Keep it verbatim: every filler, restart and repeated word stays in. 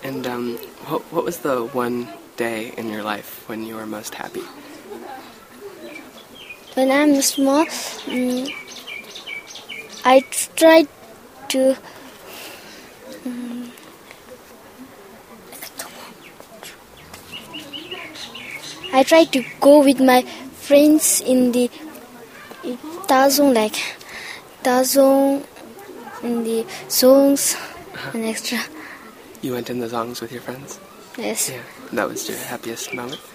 And um, what, what was the one day in your life when you were most happy? When I'm small, um, I try to um, I try to go with my friends in the Tazong, like Tazong, in the songs and extra. You went in the songs with your friends? Yes. Yeah. That was your happiest moment?